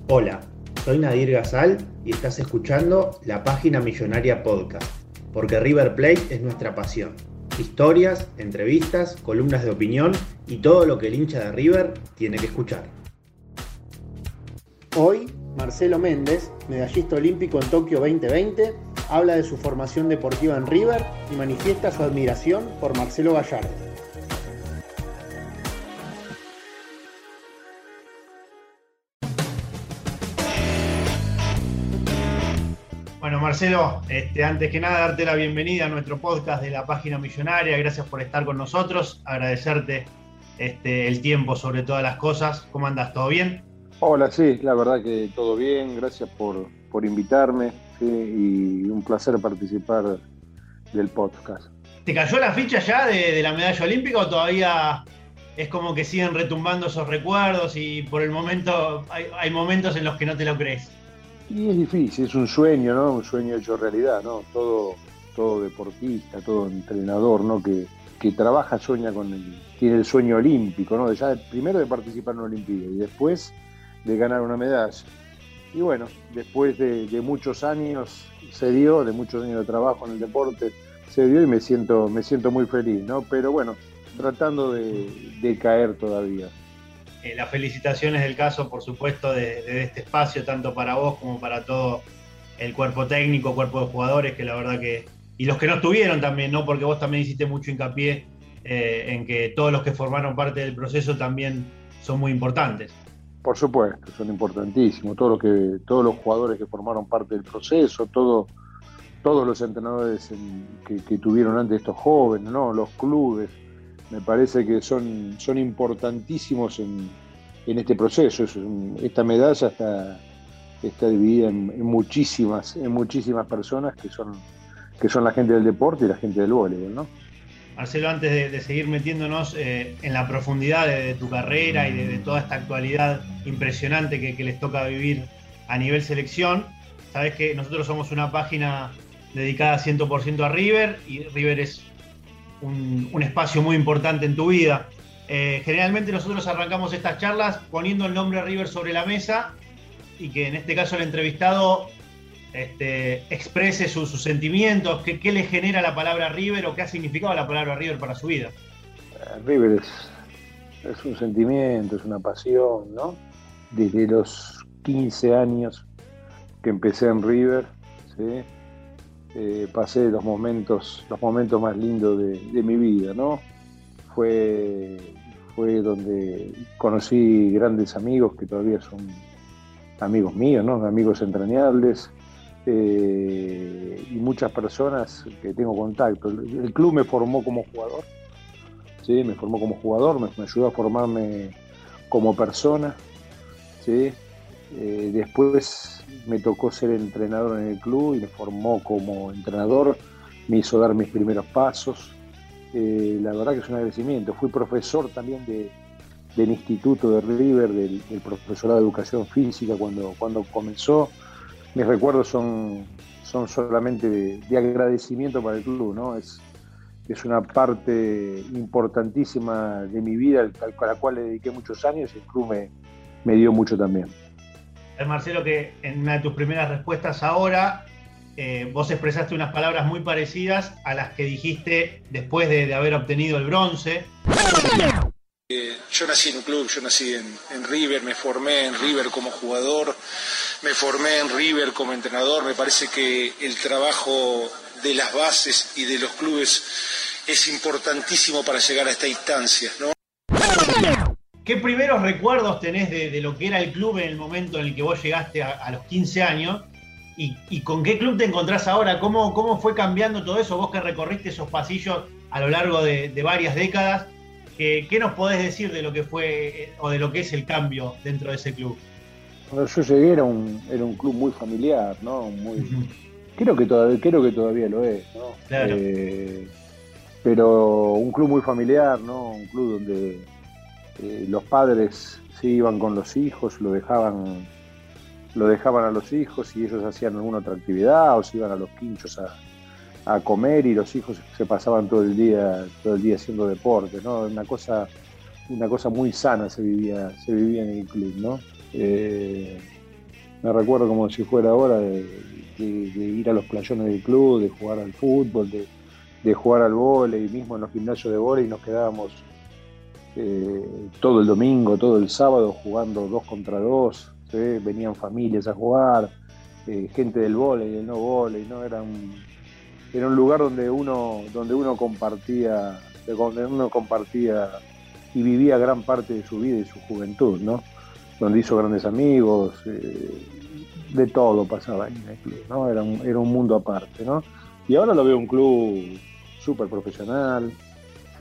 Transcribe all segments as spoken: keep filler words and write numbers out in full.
Hola, soy Nadir Gazal y estás escuchando La Página Millonaria Podcast, porque River Plate es nuestra pasión. Historias, entrevistas, columnas de opinión y todo lo que el hincha de River tiene que escuchar. Hoy, Marcelo Méndez, medallista olímpico en Tokio veinte veinte, habla de su formación deportiva en River y manifiesta su admiración por Marcelo Gallardo. Bueno, Marcelo, este, antes que nada darte la bienvenida a nuestro podcast de La Página Millonaria. Gracias por estar con nosotros, agradecerte este, el tiempo sobre todas las cosas. ¿Cómo andás? ¿Todo bien? Hola, sí, la verdad que todo bien, gracias por, por invitarme, sí, y un placer participar del podcast. ¿Te cayó la ficha ya de, de la medalla olímpica o todavía es como que siguen retumbando esos recuerdos y por el momento hay, hay momentos en los que no te lo crees? Y es difícil, es un sueño, ¿no? Un sueño hecho realidad, ¿no? Todo, todo deportista, todo entrenador, ¿no? Que, que trabaja, sueña con el, tiene el sueño olímpico, ¿no? Ya primero de participar en una Olimpiada y después de ganar una medalla. Y bueno, después de, de muchos años se dio, de muchos años de trabajo en el deporte, se dio y me siento, me siento muy feliz, ¿no? Pero bueno, tratando de, de caer todavía. Eh, las felicitaciones del caso, por supuesto, de, de este espacio, tanto para vos como para todo el cuerpo técnico, cuerpo de jugadores, que la verdad que... Y los que no estuvieron también, ¿no? Porque vos también hiciste mucho hincapié eh, en que todos los que formaron parte del proceso también son muy importantes. Por supuesto, son importantísimos. Todo lo que, todos los jugadores que formaron parte del proceso, todo, todos los entrenadores en, que, que tuvieron antes estos jóvenes, ¿no? Los clubes, me parece que son, son importantísimos en, en este proceso. Es un, esta medalla está, está dividida en, en, muchísimas, en muchísimas personas que son, que son la gente del deporte y la gente del voleibol, ¿no? Marcelo, antes de, de seguir metiéndonos eh, en la profundidad de, de tu carrera y de, de toda esta actualidad impresionante que, que les toca vivir a nivel selección, sabes que nosotros somos una página dedicada cien por ciento a River y River es un, un espacio muy importante en tu vida. Eh, generalmente nosotros arrancamos estas charlas poniendo el nombre River sobre la mesa y que en este caso el entrevistado Este, exprese sus, sus sentimientos, qué, qué le genera la palabra River o qué ha significado la palabra River para su vida. Uh, River es, es un sentimiento, es una pasión, ¿no? Desde los quince años que empecé en River, ¿sí? eh, pasé los momentos, los momentos más lindos de, de mi vida, ¿no? Fue, fue donde conocí grandes amigos que todavía son amigos míos, ¿no? Amigos entrañables. Eh, y muchas personas que tengo contacto. El, el club me formó como jugador, ¿sí? Me formó como jugador, me, me ayudó a formarme como persona, ¿sí? Eh, después me tocó ser entrenador en el club y me formó como entrenador, me hizo dar mis primeros pasos. Eh, la verdad que es un agradecimiento. Fui profesor también de, del Instituto de River, del, del profesorado de Educación Física cuando, cuando comenzó. Mis recuerdos son, son solamente de, de agradecimiento para el club, ¿no? Es, es una parte importantísima de mi vida a la cual le dediqué muchos años y el club me, me dio mucho también. Marcelo, que en una de tus primeras respuestas ahora eh, vos expresaste unas palabras muy parecidas a las que dijiste después de, de haber obtenido el bronce. Eh, yo nací en un club, yo nací en, en River, me formé en River como jugador, me formé en River como entrenador. Me parece que el trabajo de las bases y de los clubes es importantísimo para llegar a esta instancia, ¿no? ¿Qué primeros recuerdos tenés de, de lo que era el club en el momento en el que vos llegaste a, a los quince años? ¿Y, y con qué club te encontrás ahora? ¿Cómo, cómo fue cambiando todo eso? Vos que recorriste esos pasillos a lo largo de, de varias décadas, ¿qué, ¿qué nos podés decir de lo que fue o de lo que es el cambio dentro de ese club? Cuando yo llegué era un, era un club muy familiar, ¿no? Muy, uh-huh. creo, que todavía, creo que todavía lo es, ¿no? Claro. Eh, pero un club muy familiar, ¿no? Un club donde eh, los padres sí iban con los hijos, lo dejaban, lo dejaban a los hijos y ellos hacían alguna otra actividad o se iban a los quinchos a, a comer y los hijos se pasaban todo el día, todo el día haciendo deporte, ¿no? Una cosa, una cosa muy sana se vivía, se vivía en el club, ¿no? Eh, me recuerdo como si fuera ahora de, de, de ir a los playones del club, de jugar al fútbol, de, de jugar al vóley, mismo en los gimnasios de vóley nos quedábamos eh, todo el domingo, todo el sábado jugando dos contra dos, ¿sí? Venían familias a jugar, eh, gente del vóley, del no vóley, ¿no? Era un, era un lugar donde uno, donde uno compartía, donde uno compartía y vivía gran parte de su vida y su juventud, ¿no? Donde hizo grandes amigos, eh, de todo pasaba ahí en el club, ¿no? Era un, era un mundo aparte, ¿no? Y ahora lo veo un club súper profesional, ¿sí?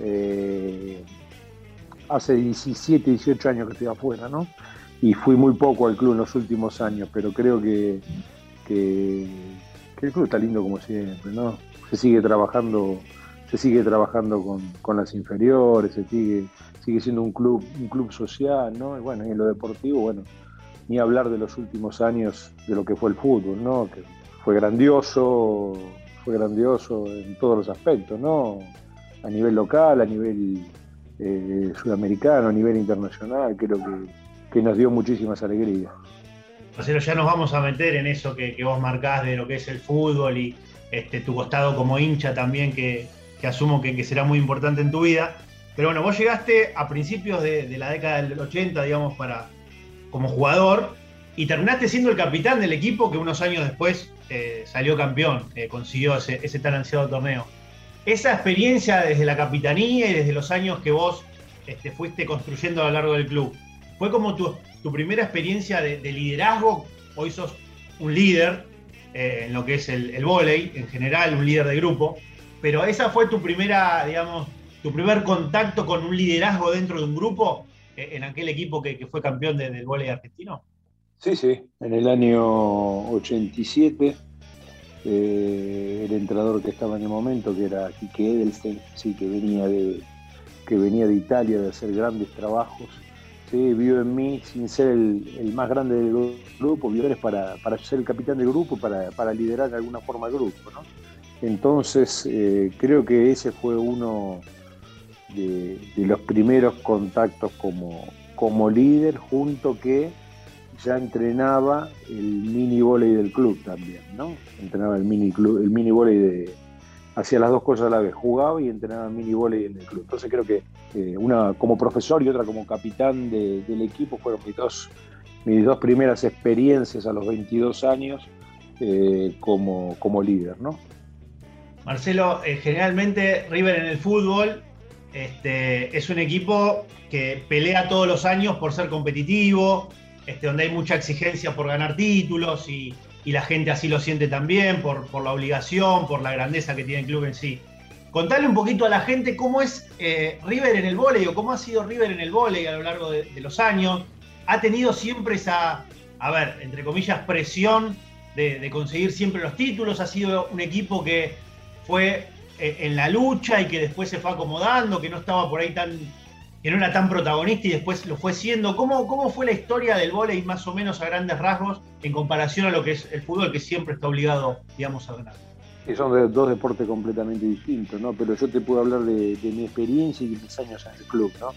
Eh, hace diecisiete, dieciocho años que estoy afuera, ¿no? Y fui muy poco al club en los últimos años, pero creo que, que, que el club está lindo como siempre, ¿no? Se sigue trabajando, se sigue trabajando con, con las inferiores, se sigue, sigue siendo un club, un club social, ¿no? Y bueno, y en lo deportivo, bueno, ni hablar de los últimos años de lo que fue el fútbol, ¿no? Que fue grandioso, fue grandioso en todos los aspectos, ¿no? A nivel local, a nivel eh, sudamericano, a nivel internacional, creo que, que nos dio muchísimas alegrías. Marcelo, ya nos vamos a meter en eso que, que vos marcás de lo que es el fútbol y este, tu costado como hincha también, que, que asumo que, que será muy importante en tu vida. Pero bueno, vos llegaste a principios de, de la década del ochenta, digamos, para, como jugador, y terminaste siendo el capitán del equipo que unos años después eh, salió campeón, eh, consiguió ese, ese tan ansiado torneo. Esa experiencia desde la capitanía y desde los años que vos este, fuiste construyendo a lo largo del club, ¿fue como tu, tu primera experiencia de, de liderazgo? Hoy sos un líder eh, en lo que es el, el vóley, en general, un líder de grupo, pero esa fue tu primera, digamos, tu primer contacto con un liderazgo dentro de un grupo eh, en aquel equipo que, que fue campeón de, del vóley argentino. Sí, sí, en el año ochenta y siete, eh, el entrenador que estaba en el momento, que era Quique Edelstein, sí, que venía de, que venía de Italia de hacer grandes trabajos, sí, vio en mí, sin ser el, el más grande del grupo, vio para, para ser el capitán del grupo, para, para liderar de alguna forma el grupo, ¿no? Entonces, eh, creo que ese fue uno de, de los primeros contactos como, como líder, junto que ya entrenaba el mini vóley del club también, ¿no? Entrenaba el mini club, el mini vóley de, hacía las dos cosas a la vez, jugaba y entrenaba el mini vóley en el club. Entonces creo que eh, una como profesor y otra como capitán de, del equipo fueron mis dos, mis dos primeras experiencias a los veintidós años eh, como, como líder, ¿no? Marcelo, eh, generalmente River en el fútbol este, es un equipo que pelea todos los años por ser competitivo, este, donde hay mucha exigencia por ganar títulos y, y la gente así lo siente también, por, por la obligación, por la grandeza que tiene el club en sí. Contale un poquito a la gente cómo es eh, River en el vóley o cómo ha sido River en el vóley a lo largo de, de los años. ¿Ha tenido siempre esa, a ver, entre comillas, presión de, de conseguir siempre los títulos? ¿Ha sido un equipo que fue eh, en la lucha y que después se fue acomodando, que no estaba por ahí tan... que no era tan protagonista y después lo fue siendo? ¿Cómo, cómo fue la historia del vóley más o menos a grandes rasgos en comparación a lo que es el fútbol, que siempre está obligado, digamos, a ganar? Y son de, dos deportes completamente distintos, ¿no? Pero yo te puedo hablar de, de mi experiencia y de mis años en el club, ¿no?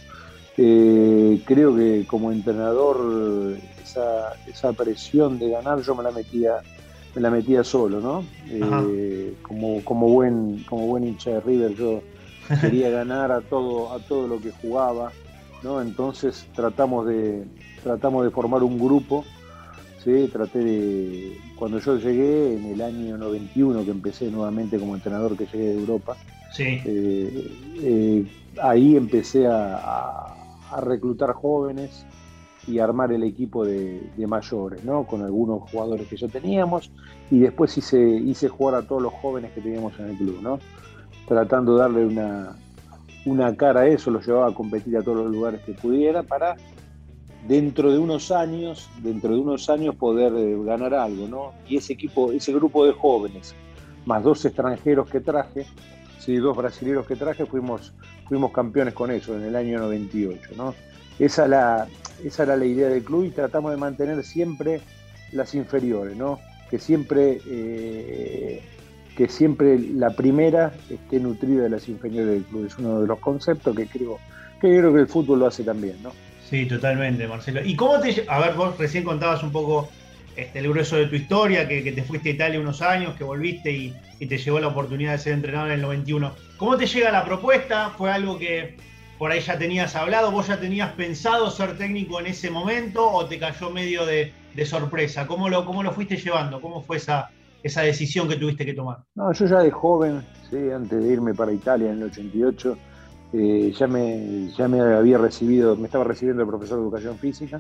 Eh, creo que como entrenador esa, esa presión de ganar yo me la metía, me la metía solo, ¿no? Eh, como, como, buen, como buen hincha de River yo quería ganar a todo, a todo lo que jugaba, ¿no? Entonces tratamos de, tratamos de formar un grupo, ¿sí? Traté de, cuando yo llegué en el año noventa y uno, que empecé nuevamente como entrenador, que llegué de Europa, sí. eh, eh, ahí empecé a, a, a reclutar jóvenes y armar el equipo de, de mayores, ¿no? Con algunos jugadores que ya teníamos, y después hice, hice jugar a todos los jóvenes que teníamos en el club, ¿no? Tratando de darle una, una cara a eso, los llevaba a competir a todos los lugares que pudiera para dentro de unos años, dentro de unos años poder eh, ganar algo, ¿no? Y ese equipo, ese grupo de jóvenes, más dos extranjeros que traje, sí, dos brasileños que traje, fuimos, fuimos campeones con eso en el año noventa y ocho, ¿no? Esa, la, esa era la idea del club y tratamos de mantener siempre las inferiores, ¿no? Que siempre... Eh, que siempre la primera esté nutrida de las inferiores del club. Es uno de los conceptos que creo que creo que el fútbol lo hace también, ¿no? Sí, totalmente, Marcelo. ¿Y cómo te... A ver, vos recién contabas un poco este, el grueso de tu historia, que, que te fuiste a Italia unos años, que volviste y, y te llegó la oportunidad de ser entrenador en el noventa y uno. ¿Cómo te llega la propuesta? ¿Fue algo que por ahí ya tenías hablado? ¿Vos ya tenías pensado ser técnico en ese momento o te cayó medio de, de sorpresa? ¿Cómo lo, cómo lo fuiste llevando? ¿Cómo fue esa, esa decisión que tuviste que tomar? No, yo ya de joven, ¿sí? Antes de irme para Italia en el ochenta y ocho, eh, ya, me, ya me había recibido, me estaba recibiendo el profesor de educación física.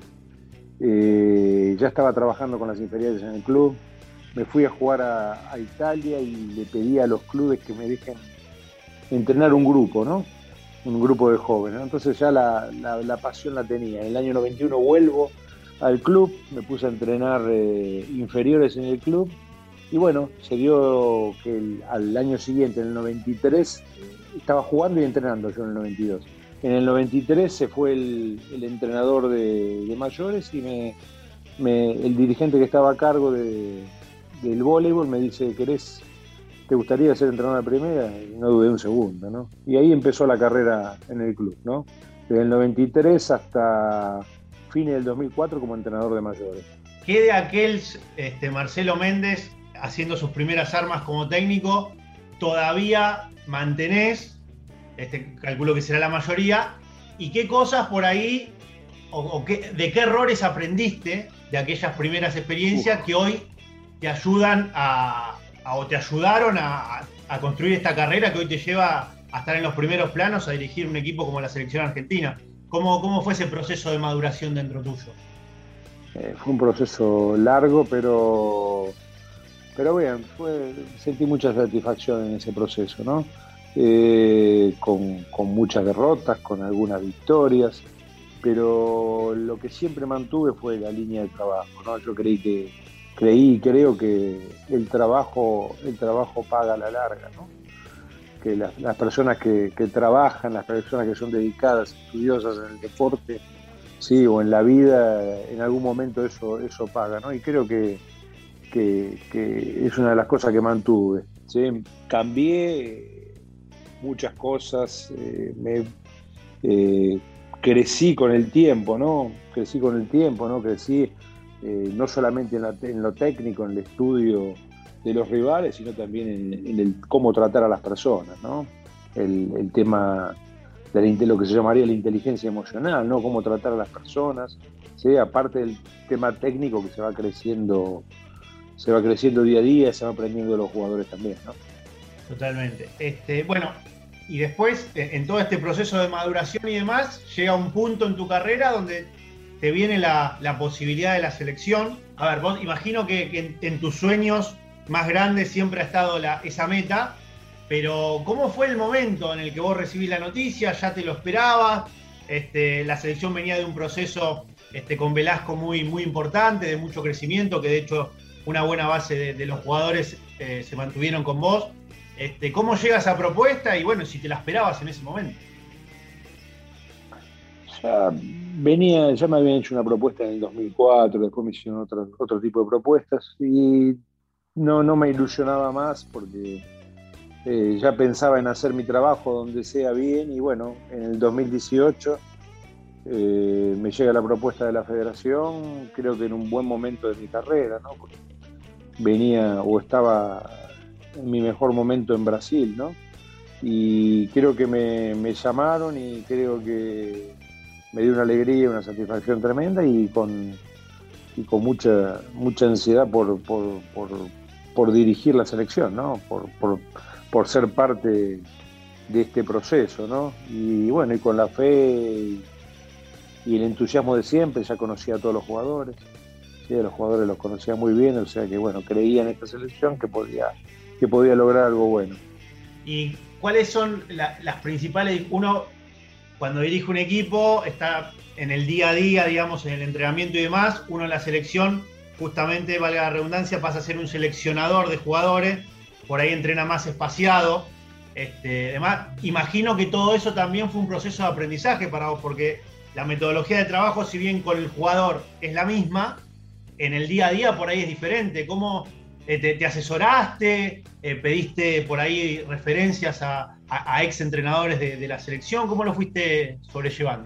Eh, ya estaba trabajando con las inferiores en el club. Me fui a jugar a, a Italia y le pedí a los clubes que me dejen entrenar un grupo, ¿no? Un grupo de jóvenes, ¿no? Entonces ya la, la, la pasión la tenía. En el año noventa y uno vuelvo al club, me puse a entrenar eh, inferiores en el club y bueno, se dio que el, al año siguiente, en el noventa y tres, estaba jugando y entrenando yo en el noventa y dos. En el noventa y tres se fue el, el entrenador de, de mayores y me, me, el dirigente que estaba a cargo de, del voleibol me dice, ¿querés, te gustaría ser entrenador de primera? Y no dudé un segundo, ¿no? Y ahí empezó la carrera en el club, ¿no? Desde el noventa y tres hasta fines del dos mil cuatro como entrenador de mayores. ¿Qué de aquel este, Marcelo Méndez haciendo sus primeras armas como técnico todavía mantenés? Este, calculo que será la mayoría, y qué cosas por ahí, o, o qué, de qué errores aprendiste de aquellas primeras experiencias Uf. que hoy te ayudan a, a o te ayudaron a, a construir esta carrera que hoy te lleva a estar en los primeros planos, a dirigir un equipo como la selección argentina. ¿Cómo, cómo fue ese proceso de maduración dentro tuyo? Eh, fue un proceso largo, pero, pero bien, fue, sentí mucha satisfacción en ese proceso, ¿no? Eh, con, con muchas derrotas, con algunas victorias, pero lo que siempre mantuve fue la línea de trabajo, ¿no? Yo creí que, creí y creo que el trabajo, el trabajo paga a la larga, ¿no? Que las, las personas que, que trabajan, las personas que son dedicadas, estudiosas en el deporte, sí, o en la vida, en algún momento eso, eso paga, ¿no? Y creo que, que, que es una de las cosas que mantuve, ¿sí? Cambié muchas cosas, eh, me eh, crecí con el tiempo, ¿no? Crecí con el tiempo, ¿no? Crecí eh, no solamente en, la, en lo técnico, en el estudio de los rivales, sino también en, en el cómo tratar a las personas, ¿no? El, el tema de la, lo que se llamaría la inteligencia emocional, ¿no? Cómo tratar a las personas, ¿sí? Aparte del tema técnico que se va creciendo, se va creciendo día a día, se va aprendiendo de los jugadores también, ¿no? Totalmente. Este, bueno, y después, en todo este proceso de maduración y demás, llega un punto en tu carrera donde te viene la, la posibilidad de la selección. A ver, vos imagino que, que en, en tus sueños más grandes siempre ha estado la, esa meta, pero ¿cómo fue el momento en el que vos recibís la noticia? ¿Ya te lo esperabas? Este, la selección venía de un proceso este, con Velasco muy, muy importante, de mucho crecimiento, que de hecho una buena base de, de los jugadores eh, se mantuvieron con vos. Este, ¿Cómo llega esa propuesta? Y bueno, si te la esperabas en ese momento. Ya venía, ya me habían hecho una propuesta en el dos mil cuatro, después me hicieron otro, otro tipo de propuestas y no, no me ilusionaba más porque eh, ya pensaba en hacer mi trabajo donde sea bien y bueno, en el dos mil dieciocho eh, me llega la propuesta de la federación, creo que en un buen momento de mi carrera, ¿no? Porque venía o estaba en mi mejor momento en Brasil, ¿no? Y creo que me, me llamaron y creo que me dio una alegría, una satisfacción tremenda y con, y con mucha, mucha ansiedad por, por, por, por dirigir la selección, ¿no? Por, por, por ser parte de este proceso, ¿no? Y bueno, y con la fe y el entusiasmo de siempre, ya conocía a todos los jugadores, ¿sí? A los jugadores los conocía muy bien, o sea que bueno, creía en esta selección que podía que podía lograr algo bueno. ¿Y cuáles son la, las principales? Uno, cuando dirige un equipo, está en el día a día, digamos, en el entrenamiento y demás. Uno en la selección, justamente, valga la redundancia, pasa a ser un seleccionador de jugadores. Por ahí entrena más espaciado. Este, además, imagino que todo eso también fue un proceso de aprendizaje para vos, porque la metodología de trabajo, si bien con el jugador es la misma, en el día a día por ahí es diferente. ¿Cómo Te, te asesoraste? Eh, ¿Pediste por ahí referencias a, a, a ex entrenadores de, de la selección? ¿Cómo lo fuiste sobrellevando?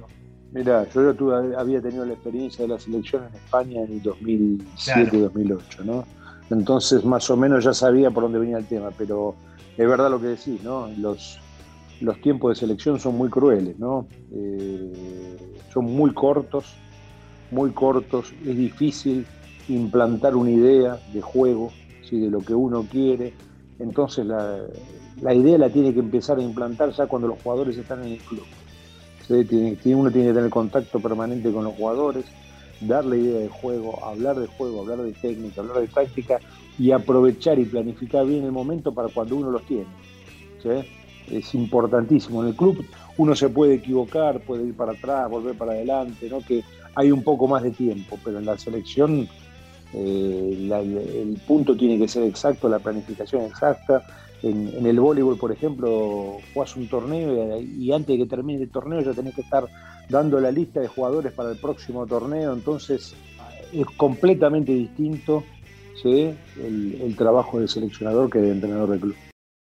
Mirá, yo ya tuve, había tenido la experiencia de la selección en España en el dos mil siete, claro. dos mil ocho, ¿no? Entonces más o menos ya sabía por dónde venía el tema, pero es verdad lo que decís, ¿no? Los, los tiempos de selección son muy crueles, ¿no? Eh, son muy cortos, muy cortos, es difícil implantar una idea de juego, ¿sí? De lo que uno quiere. Entonces la, la idea la tiene que empezar a implantar ya cuando los jugadores están en el club. ¿Sí? Tiene, uno tiene que tener contacto permanente con los jugadores, darle idea de juego, hablar de juego, hablar de técnica, hablar de táctica y aprovechar y planificar bien el momento para cuando uno los tiene. ¿Sí? Es importantísimo. En el club uno se puede equivocar, puede ir para atrás, volver para adelante, ¿no? Que hay un poco más de tiempo, pero en la selección eh, la, el punto tiene que ser exacto, la planificación exacta. En, en el voleibol, por ejemplo, jugás un torneo y, y antes de que termine el torneo ya tenés que estar dando la lista de jugadores para el próximo torneo, entonces es completamente distinto, ¿sí? el, el trabajo del seleccionador que del entrenador del club.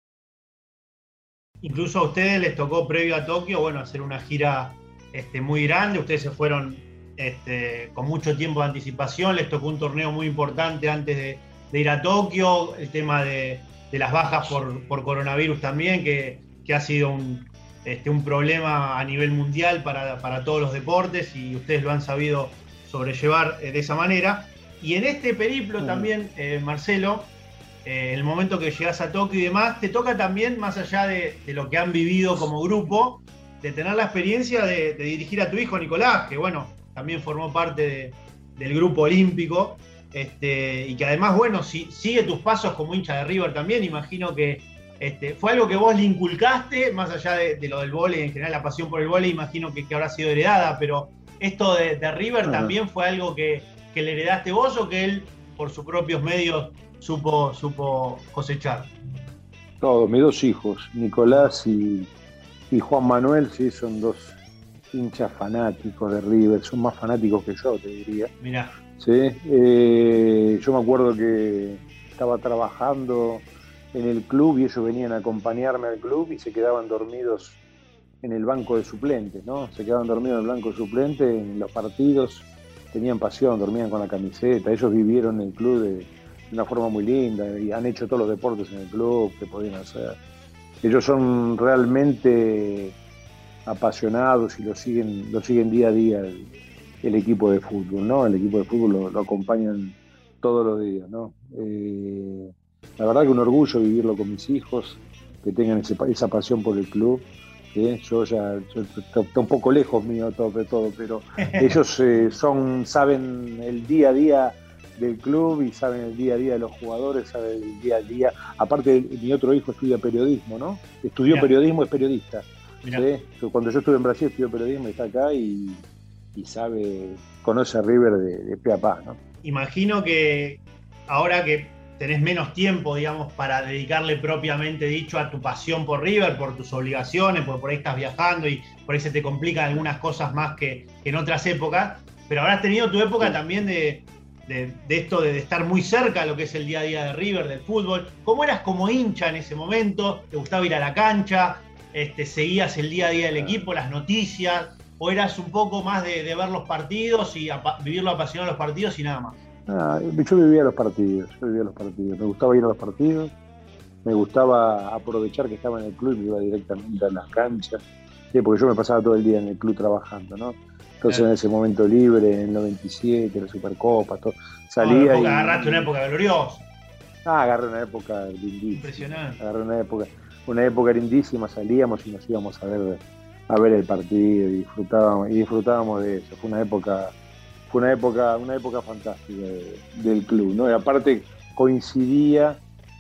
Incluso a ustedes les tocó previo a Tokio, bueno, hacer una gira este, muy grande, ustedes se fueron este, con mucho tiempo de anticipación, les tocó un torneo muy importante antes de, de ir a Tokio, el tema de, de las bajas por, por coronavirus también, que, que ha sido un, este, un problema a nivel mundial para, para todos los deportes y ustedes lo han sabido sobrellevar eh, de esa manera. Y en este periplo mm. también, eh, Marcelo, eh, el momento que llegas a Tokio y demás, te toca también, más allá de, de lo que han vivido como grupo, de tener la experiencia de, de dirigir a tu hijo Nicolás, que bueno, también formó parte de, del grupo olímpico, este, y que además, bueno, si, sigue tus pasos como hincha de River también. Imagino que este, fue algo que vos le inculcaste, más allá de, de lo del vóley, en general la pasión por el vóley, imagino que, que habrá sido heredada, pero esto de, de River uh-huh. también fue algo que, que le heredaste vos o que él, por sus propios medios, supo, supo cosechar. Todos, mis dos hijos, Nicolás y, y Juan Manuel, sí, son dos hinchas fanáticos de River, son más fanáticos que yo, te diría. Mirá. Sí, eh, yo me acuerdo que estaba trabajando en el club y ellos venían a acompañarme al club y se quedaban dormidos en el banco de suplentes, ¿no? Se quedaban dormidos en el banco de suplentes, en los partidos, tenían pasión, dormían con la camiseta, ellos vivieron el club de, de una forma muy linda y han hecho todos los deportes en el club que podían hacer. Ellos son realmente apasionados y lo siguen, lo siguen día a día el, el equipo de fútbol, ¿no? El equipo de fútbol lo, lo acompañan todos los días, ¿no? Eh, la verdad que un orgullo vivirlo con mis hijos, que tengan ese, esa pasión por el club. ¿Sí? Yo ya yo, está un poco lejos mío todo, de todo, pero ellos eh, son, saben el día a día del club y saben el día a día de los jugadores, saben el día a día. Aparte, mi otro hijo estudia periodismo, ¿no? Estudió Mirá. periodismo, es periodista. ¿Sí? Cuando yo estuve en Brasil estudió periodismo y está acá y, y sabe, conoce a River de, de pe a pa, ¿no? Imagino que ahora que tenés menos tiempo, digamos, para dedicarle propiamente dicho a tu pasión por River, por tus obligaciones, porque por ahí estás viajando y por ahí se te complican algunas cosas más que, que en otras épocas, pero habrás tenido tu época también de, de, de esto de estar muy cerca de lo que es el día a día de River, del fútbol. ¿Cómo eras como hincha en ese momento? ¿Te gustaba ir a la cancha? Este, ¿Seguías el día a día del equipo, las noticias? ¿O eras un poco más de, de ver los partidos y apa- vivirlo apasionado los partidos y nada más? Ah, yo vivía los partidos, yo vivía los partidos. Me gustaba ir a los partidos, me gustaba aprovechar que estaba en el club y me iba directamente a las canchas, ¿sí? Porque yo me pasaba todo el día en el club trabajando, ¿no? Entonces claro. En ese momento libre, en el noventa y siete, la Supercopa, todo, salía no, y... agarraste una época gloriosa. Ah, agarré una época lindísima. Impresionante. Agarré una época, una época lindísima, salíamos y nos íbamos a ver, a ver el partido y disfrutábamos, y disfrutábamos de eso. Fue una época... Fue una época, una época fantástica de, del club, ¿no? Y aparte coincidía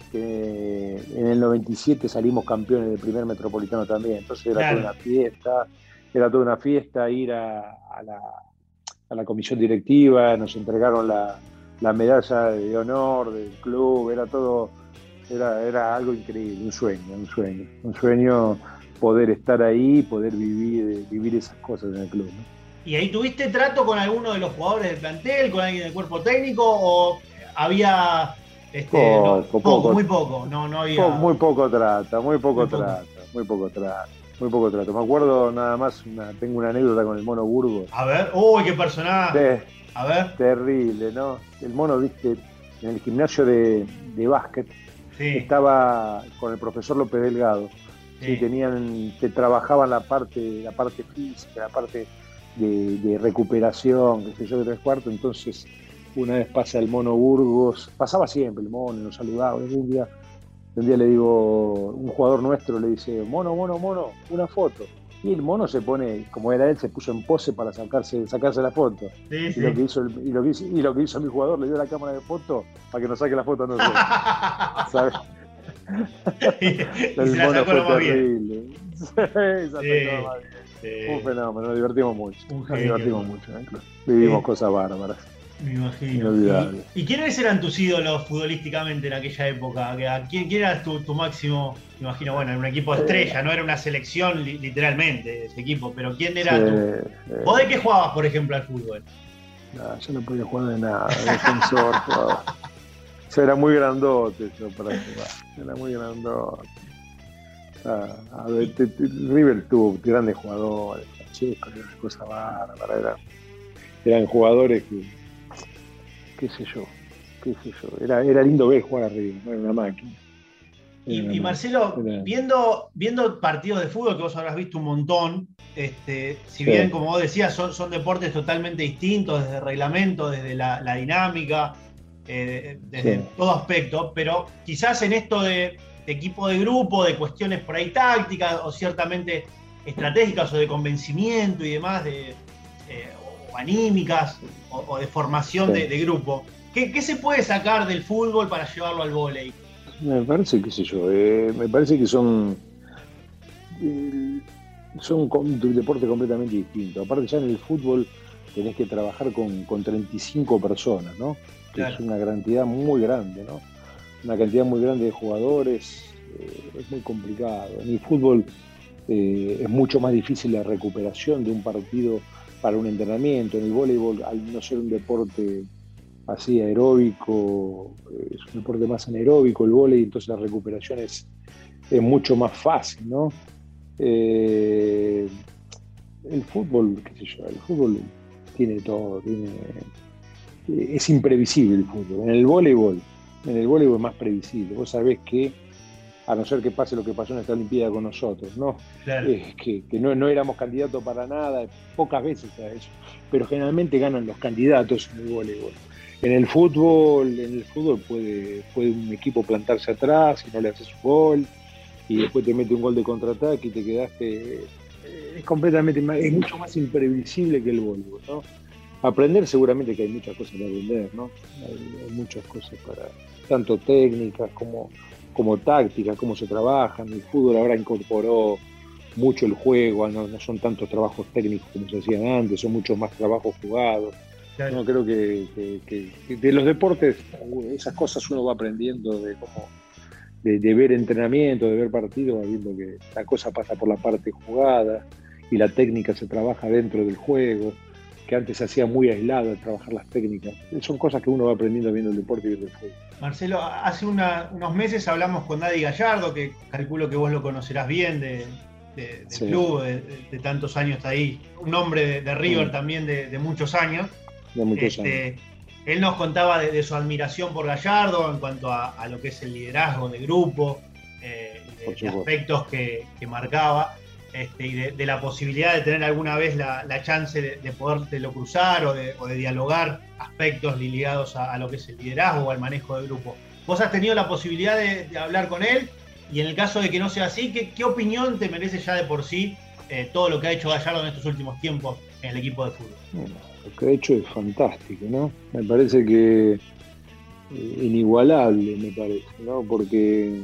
que en el noventa y siete salimos campeones del primer Metropolitano también, entonces era claro. toda una fiesta, era toda una fiesta ir a, a, la, a la comisión directiva, nos entregaron la, la medalla de honor del club, era todo, era, era algo increíble, un sueño, un sueño, un sueño poder estar ahí, poder vivir, vivir esas cosas en el club, ¿no? ¿Y ahí tuviste trato con alguno de los jugadores del plantel, con alguien del cuerpo técnico, o había este, poco, no, poco, poco, muy poco, no, no había... Poco, muy poco trata, muy poco muy trata, poco. muy poco trata. muy poco trato. Me acuerdo nada más, una, tengo una anécdota con el Mono Burgos. A ver, uy, qué personaje. Te- A ver. Terrible, ¿no? El Mono, viste, en el gimnasio de, de básquet, Sí. estaba con el profesor López Delgado. Sí. Sí. Tenían, que trabajaban la parte, la parte física, la parte de, de recuperación, qué sé yo, de tres cuartos. Entonces, una vez pasa el Mono Burgos, pasaba siempre el Mono, nos saludaba. Y un día, un día le digo, un jugador nuestro le dice, Mono, Mono, Mono, una foto. Y el Mono se pone, como era él, se puso en pose para sacarse, sacarse la foto. Sí, y, sí. Lo que hizo el, y, lo que hizo, y lo que hizo mi jugador, le dio la cámara de foto para que nos saque la foto a nosotros. ¿Sabes? y, y el se la Mono sacó fue lo más terrible. bien. Sí, se sacó Sí, lo más bien. sí. Un fenómeno, nos divertimos mucho. Un Nos genio, divertimos ¿no? mucho. ¿eh? Vivimos Sí. cosas bárbaras. Me imagino. Inolvidable. ¿Y, y quiénes eran tus ídolos futbolísticamente en aquella época? ¿Quién, quién era tu, tu máximo? Me imagino, bueno, era un equipo estrella, no era una selección li, literalmente ese equipo, pero ¿quién era Sí, tu? eh, ¿Vos de qué jugabas, por ejemplo, al fútbol? No, yo no podía jugar de nada, de defensor. jugaba. Yo era muy grandote yo para jugar. Era muy grandote. Ah, a ver, te, te, River tuvo grandes jugadores, Francesco, era una cosa bárbara. Eran, eran jugadores que, qué sé yo, qué sé yo. Era, era lindo ver jugar a River, no era una máquina. Y, y Marcelo, Era... viendo, viendo partidos de fútbol que vos habrás visto un montón, este, si bien, sí. como vos decías, son, son deportes totalmente distintos, desde el reglamento, desde la, la dinámica, eh, desde sí. todo aspecto, pero quizás en esto de, de equipo de grupo, de cuestiones por ahí tácticas o ciertamente estratégicas o de convencimiento y demás, de, eh, o anímicas o, o de formación sí. de, de grupo, ¿qué, ¿qué se puede sacar del fútbol para llevarlo al vóley? Me parece, qué sé yo, eh, me parece que son eh, son un deporte completamente distinto. Aparte ya en el fútbol tenés que trabajar con, con treinta y cinco personas, ¿no? Que claro. Es una cantidad muy grande, ¿no? Una cantidad muy grande de jugadores, eh, es muy complicado. En el fútbol eh, es mucho más difícil la recuperación de un partido para un entrenamiento. En el voleibol, al no ser un deporte así aeróbico, es un deporte más anaeróbico el vóley, entonces la recuperación es, es mucho más fácil, ¿no? Eh, el fútbol, qué sé yo, el fútbol tiene todo, tiene, es imprevisible el fútbol. En el voleibol, en el voleibol es más previsible. Vos sabés que, a no ser que pase lo que pasó en esta Olimpiada con nosotros, ¿no? Claro. Eh, que, que no, no éramos candidatos para nada, pocas veces a eso, pero generalmente ganan los candidatos en el voleibol. En el fútbol, en el fútbol puede, puede un equipo plantarse atrás y no le haces un gol, y después te mete un gol de contraataque y te quedaste. Es completamente más, es mucho más imprevisible que el voleibol, ¿no? Aprender seguramente que hay muchas cosas para aprender, ¿no? Hay, hay muchas cosas para, tanto técnicas como, como tácticas, cómo se trabajan. El fútbol ahora incorporó mucho el juego, no, no son tantos trabajos técnicos como se hacían antes, son muchos más trabajos jugados. Claro. No, creo que, que, que, que de los deportes esas cosas uno va aprendiendo de cómo de, de ver entrenamiento, de ver partidos, viendo que la cosa pasa por la parte jugada y la técnica se trabaja dentro del juego, que antes se hacía muy aislado de trabajar las técnicas. Son cosas que uno va aprendiendo viendo el deporte y viendo el fútbol. Marcelo, hace una, unos meses hablamos con Daddy Gallardo, que calculo que vos lo conocerás bien de, de, del sí. club, de, de tantos años está ahí, un hombre de, de River sí. también de, de muchos años. De muchos este, años. Él nos contaba de, de su admiración por Gallardo en cuanto a, a lo que es el liderazgo de grupo, eh, de, de aspectos que, que marcaba, este, y de, de la posibilidad de tener alguna vez la, la chance de, de podértelo cruzar o de, o de dialogar aspectos ligados a, a lo que es el liderazgo o al manejo de grupo. ¿Vos has tenido la posibilidad de, de hablar con él? Y en el caso de que no sea así, ¿qué, qué opinión te merece ya de por sí eh, todo lo que ha hecho Gallardo en estos últimos tiempos en el equipo de fútbol? Bueno, lo que ha hecho es fantástico, ¿no? Me parece que eh, inigualable, me parece, ¿no? Porque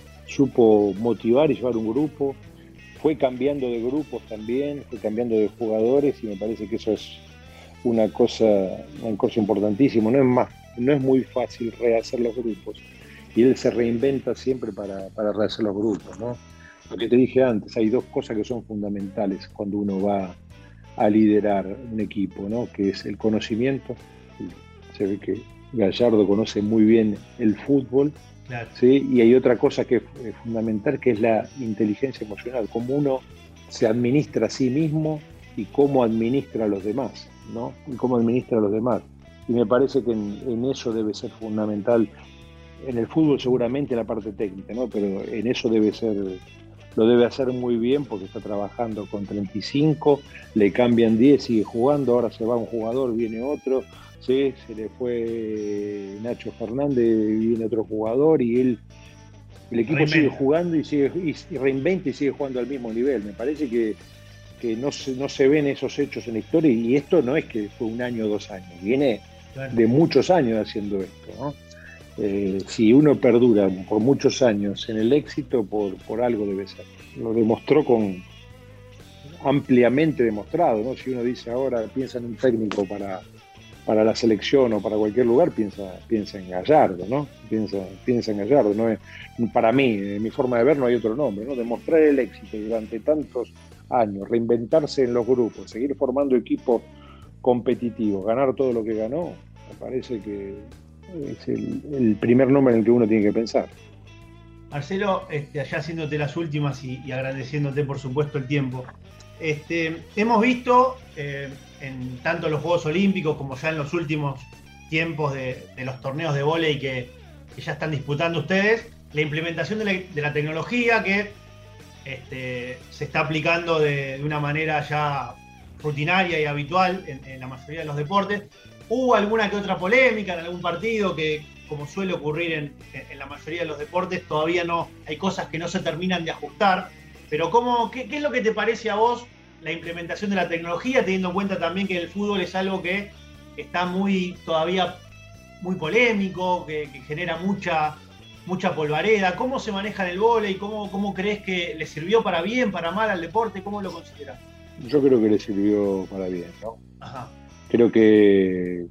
supo motivar y llevar un grupo, fue cambiando de grupos también, fue cambiando de jugadores y me parece que eso es una cosa, una cosa importantísima. No es más, no es muy fácil rehacer los grupos y él se reinventa siempre para, para rehacer los grupos, ¿no? Lo que te dije antes, hay dos cosas que son fundamentales cuando uno va a liderar un equipo, ¿no? Que es el conocimiento. Se ve que Gallardo conoce muy bien el fútbol, Claro. ¿Sí? Y hay otra cosa que es fundamental, que es la inteligencia emocional, cómo uno se administra a sí mismo y cómo administra a los demás, ¿no? Y cómo administra a los demás. Y me parece que en, en eso debe ser fundamental. En el fútbol seguramente la parte técnica, ¿no? Pero en eso debe ser, lo debe hacer muy bien porque está trabajando con treinta y cinco, le cambian diez, sigue jugando, ahora se va un jugador, viene otro, ¿sí? Se le fue Nacho Fernández, viene otro jugador y él, el equipo Reinventa. sigue jugando y, sigue, y reinventa y sigue jugando al mismo nivel. Me parece que, que no, se, no se ven esos hechos en la historia y esto no es que fue un año o dos años, viene claro. de muchos años haciendo esto, ¿no? Eh, si uno perdura por muchos años en el éxito, por, por algo debe ser. Lo demostró con ampliamente demostrado, ¿no? Si uno dice ahora, piensa en un técnico para, para la selección o para cualquier lugar, piensa, piensa en Gallardo, ¿no? Piensa, piensa en Gallardo, ¿no? Para mí, en mi forma de ver, no hay otro nombre, ¿no? Demostrar el éxito durante tantos años, reinventarse en los grupos, seguir formando equipos competitivos, ganar todo lo que ganó, me parece que es el, el primer nombre en el que uno tiene que pensar. Marcelo, este, allá haciéndote las últimas y, y agradeciéndote por supuesto el tiempo, este, hemos visto eh, en tanto los Juegos Olímpicos como ya en los últimos tiempos de, de los torneos de vóley que, que ya están disputando ustedes, la implementación de la, de la tecnología que este, se está aplicando de, de una manera ya rutinaria y habitual en, en la mayoría de los deportes. ¿Hubo alguna que otra polémica en algún partido que, como suele ocurrir en, en la mayoría de los deportes, todavía no hay cosas que no se terminan de ajustar? Pero ¿cómo, qué, qué es lo que te parece a vos la implementación de la tecnología, teniendo en cuenta también que el fútbol es algo que está muy todavía muy polémico, que, que genera mucha, mucha polvareda? ¿Cómo se maneja en el vóley? ¿Cómo, ¿Cómo crees que le sirvió para bien, para mal al deporte? ¿Cómo lo considerás? Yo creo que le sirvió para bien, ¿no? Ajá. Creo que,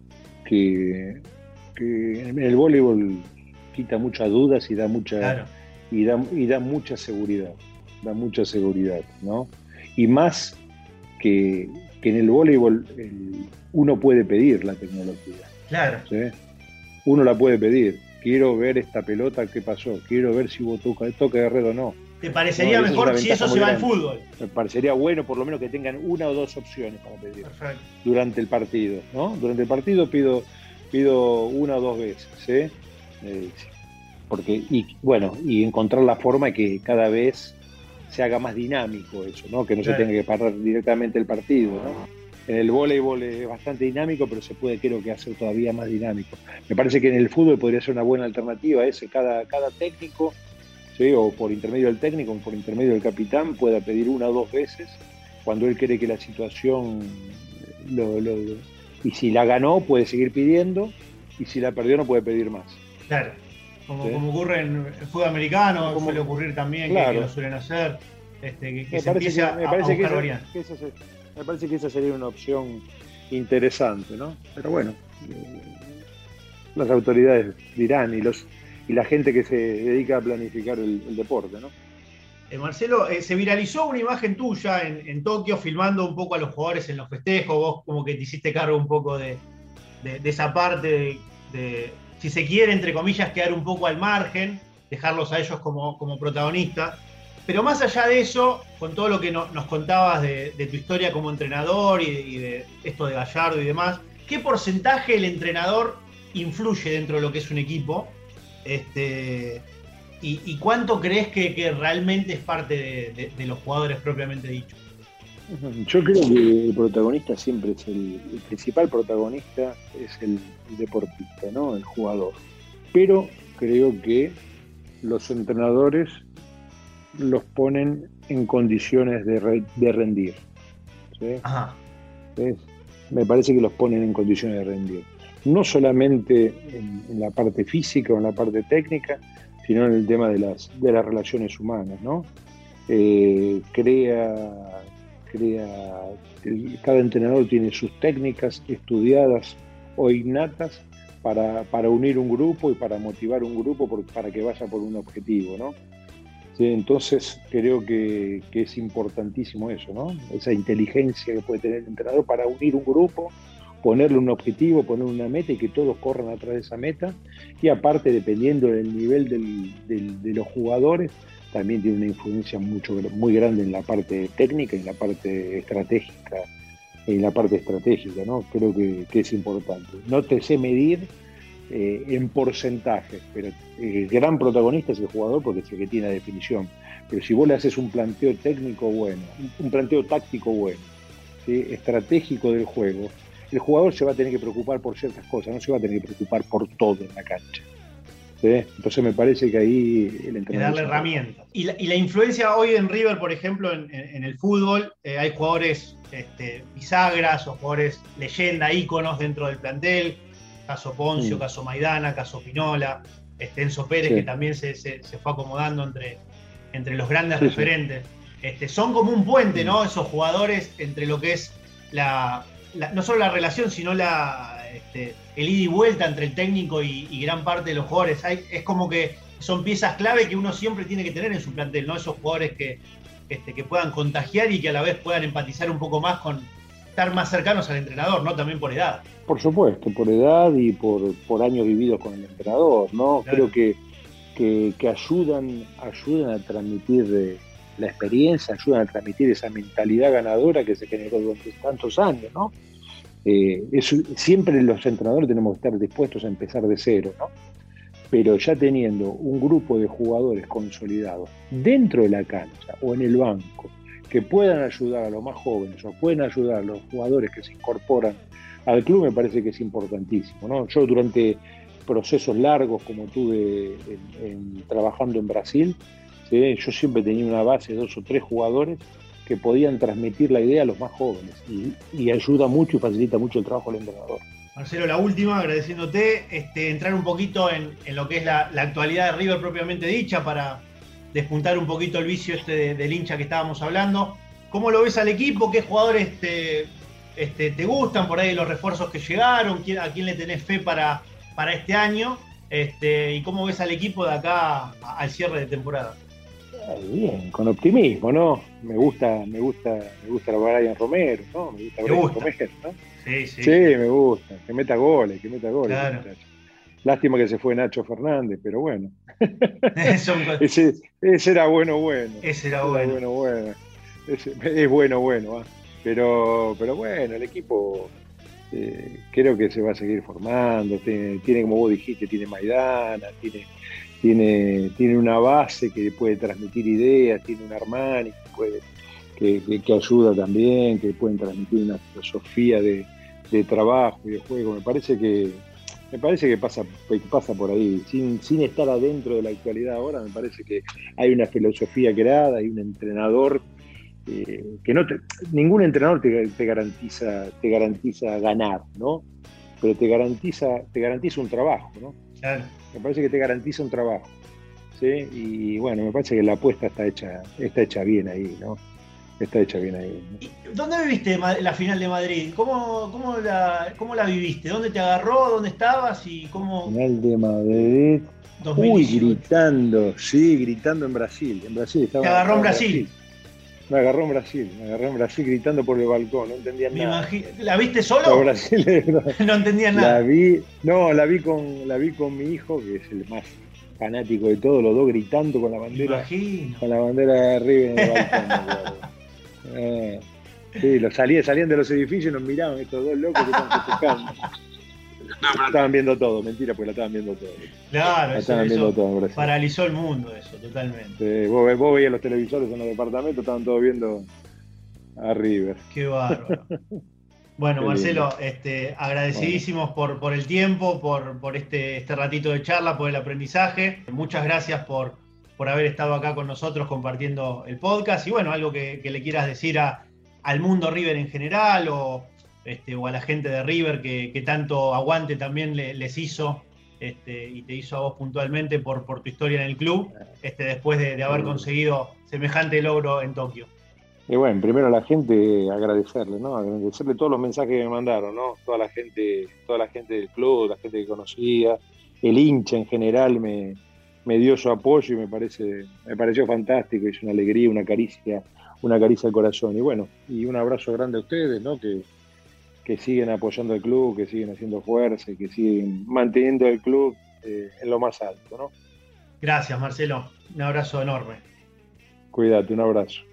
que, que en el voleibol quita muchas dudas y da mucha claro. y da, y da mucha seguridad, da mucha seguridad, ¿no? Y más que, que en el voleibol el, uno puede pedir la tecnología. Claro. ¿Sí? Uno la puede pedir. Quiero ver esta pelota, qué pasó. Quiero ver si hubo toque, toque de red o no. ¿Te parecería no, mejor si eso se va al fútbol? Me parecería bueno por lo menos que tengan una o dos opciones para pedir. Perfecto. Durante el partido, ¿no? Durante el partido pido, pido una o dos veces, ¿sí? Eh, porque, y bueno, y encontrar la forma que cada vez se haga más dinámico eso, ¿no? Que no claro. se tenga que parar directamente el partido, ¿no? En el voleibol es bastante dinámico, pero se puede, creo que, hacer todavía más dinámico. Me parece que en el fútbol podría ser una buena alternativa ese, cada, cada técnico, ¿sí? O por intermedio del técnico o por intermedio del capitán pueda pedir una o dos veces cuando él cree que la situación lo, lo, lo, y si la ganó puede seguir pidiendo y si la perdió no puede pedir más. Claro, como, ¿sí? como ocurre en el fútbol americano, como, suele ocurrir también, claro. que, que lo suelen hacer, este, que, que se empiece a, me parece a que buscar variantes. Que eso se, me parece que esa sería una opción interesante, ¿no? Pero bueno, eh, las autoridades dirán y los y la gente que se dedica a planificar el, el deporte, ¿no? Eh, Marcelo, eh, se viralizó una imagen tuya en, en Tokio filmando un poco a los jugadores en los festejos, vos como que te hiciste cargo un poco de, de, de esa parte, de, de, si se quiere, entre comillas, quedar un poco al margen, dejarlos a ellos como, como protagonistas. Pero más allá de eso, con todo lo que no, nos contabas de, de tu historia como entrenador y de, y de esto de Gallardo y demás, ¿qué porcentaje el entrenador influye dentro de lo que es un equipo? Este, y, ¿Y cuánto crees que, que realmente es parte de, de, de los jugadores propiamente dicho? Yo creo que el protagonista siempre es el, el principal protagonista es el, el deportista, ¿no? El jugador. Pero creo que los entrenadores los ponen en condiciones de, re, de rendir, ¿sí? Ajá. ¿Sí? Me parece que los ponen en condiciones de rendir. No solamente en, en la parte física o en la parte técnica, sino en el tema de las, de las relaciones humanas, ¿no? Eh, crea, crea el, cada entrenador tiene sus técnicas estudiadas o innatas para, para unir un grupo y para motivar un grupo por, para que vaya por un objetivo, ¿no? Sí, entonces creo que, que es importantísimo eso, ¿no? Esa inteligencia que puede tener el entrenador para unir un grupo ponerle un objetivo, ponerle una meta y que todos corran atrás de esa meta. Y aparte, dependiendo del nivel del, del, de los jugadores, también tiene una influencia mucho, muy grande en la parte técnica y en la parte estratégica, en la parte estratégica, ¿no? Creo que, que es importante. No te sé medir eh, en porcentajes, pero el gran protagonista es el jugador porque es el que tiene la definición. Pero si vos le haces un planteo técnico bueno, un, un planteo táctico bueno, ¿sí? Estratégico del juego, el jugador se va a tener que preocupar por ciertas cosas, no se va a tener que preocupar por todo en la cancha. ¿Sí? Entonces me parece que ahí el entrenador... darle herramientas. Y la, y la influencia hoy en River, por ejemplo, en, en, en el fútbol, eh, hay jugadores este, bisagras o jugadores leyenda, íconos dentro del plantel, caso Poncio, mm. caso Maidana, caso Pinola, este, Enzo Pérez, sí. que también se, se, se fue acomodando entre, entre los grandes sí, referentes. Sí. Este, son como un puente, ¿no? Esos jugadores entre lo que es la, la no solo la relación, sino la... Este, el ida y vuelta entre el técnico y, y gran parte de los jugadores. Hay, es como que son piezas clave que uno siempre tiene que tener en su plantel, ¿no? Esos jugadores que, este, que puedan contagiar y que a la vez puedan empatizar un poco más con estar más cercanos al entrenador, ¿no? También por edad. Por supuesto, por edad y por, por años vividos con el entrenador, ¿no? Claro. Creo que, que, que ayudan, ayudan a transmitir eh, la experiencia, ayudan a transmitir esa mentalidad ganadora que se generó durante tantos años, ¿no? Eh, es, siempre los entrenadores tenemos que estar dispuestos a empezar de cero, ¿no? Pero ya teniendo un grupo de jugadores consolidados dentro de la cancha o en el banco que puedan ayudar a los más jóvenes o pueden ayudar a los jugadores que se incorporan al club, me parece que es importantísimo, ¿no? Yo durante procesos largos como tuve en, en, trabajando en Brasil, ¿sí? Yo siempre tenía una base de dos o tres jugadores que podían transmitir la idea a los más jóvenes y, y ayuda mucho y facilita mucho el trabajo del entrenador. Marcelo, la última, agradeciéndote, este, entrar un poquito en, en lo que es la, la actualidad de River propiamente dicha para despuntar un poquito el vicio este de, del hincha que estábamos hablando. ¿Cómo lo ves al equipo? ¿Qué jugadores te, este, te gustan por ahí los refuerzos que llegaron? ¿A quién le tenés fe para, para este año? Este, ¿Y cómo ves al equipo de acá al cierre de temporada? Bien, con optimismo, ¿no? Me gusta, me gusta, me gusta Brian Romero, ¿no? Me gusta Brian Romero, ¿no? Sí, sí. Sí, me gusta, que meta goles, que meta goles. Claro. Lástima que se fue Nacho Fernández, pero bueno. ese, ese era bueno, bueno. Ese era ese bueno. Era bueno, bueno. Ese, es bueno, bueno. ¿eh? Pero, pero bueno, el equipo eh, creo que se va a seguir formando. Tiene, tiene, como vos dijiste, tiene Maidana, tiene... Tiene, tiene una base que puede transmitir ideas, tiene un Armani que, puede, que, que, que ayuda también, que pueden transmitir una filosofía de, de trabajo y de juego. Me parece que me parece que pasa, que pasa por ahí, sin, sin estar adentro de la actualidad ahora. Me parece que hay una filosofía creada, hay un entrenador eh, que no te, ningún entrenador te, te garantiza te garantiza ganar, ¿no? Pero te garantiza te garantiza un trabajo, ¿no? Claro. Me parece que te garantiza un trabajo, ¿sí? Y bueno, me parece que la apuesta está hecha, está hecha bien ahí, ¿no? Está hecha bien ahí, ¿no? ¿Dónde viviste la final de Madrid? ¿Cómo, cómo, la, ¿Cómo la viviste? ¿Dónde te agarró? ¿Dónde estabas? Y cómo... Final de Madrid. dos mil dieciocho. Uy, gritando, sí, gritando en Brasil. En Brasil estaba. ¿Te agarró en Brasil? Brasil? Me agarró en Brasil, me agarró en Brasil gritando por el balcón, no entendía me nada. Imagino. ¿La viste solo? Brasil, no entendía nada. La vi, no, la vi con, la vi con mi hijo, que es el más fanático de todo, los dos gritando con la bandera, con la bandera de arriba en el balcón. eh, sí, los salían, salían de los edificios y nos miraban estos dos locos que están festejando. No, pero... Estaban viendo todo, mentira, porque la estaban viendo todo. Claro, la eso, estaban eso viendo todo, paralizó el mundo, eso, totalmente. Sí, vos, vos veías los televisores en los departamentos, estaban todos viendo a River. Qué bárbaro. Bueno, Qué Marcelo, este, agradecidísimos bueno. por, por el tiempo, por, por este, este ratito de charla, por el aprendizaje. Muchas gracias por, por haber estado acá con nosotros compartiendo el podcast. Y bueno, algo que, que le quieras decir a, al mundo River en general o... Este, o a la gente de River que, que tanto aguante también le, les hizo este, y te hizo a vos puntualmente por, por tu historia en el club, este, después de, de haber conseguido semejante logro en Tokio. Y bueno, primero a la gente agradecerle, ¿no? Agradecerle todos los mensajes que me mandaron, ¿no? Toda la gente, toda la gente del club, la gente que conocía, el hincha en general me, me dio su apoyo y me parece, me pareció fantástico, es una alegría, una caricia, una caricia al corazón. Y bueno, y un abrazo grande a ustedes, ¿no? Que que siguen apoyando el club, que siguen haciendo fuerza y que siguen manteniendo el club eh, en lo más alto, ¿no? Gracias, Marcelo. Un abrazo enorme. Cuídate, un abrazo.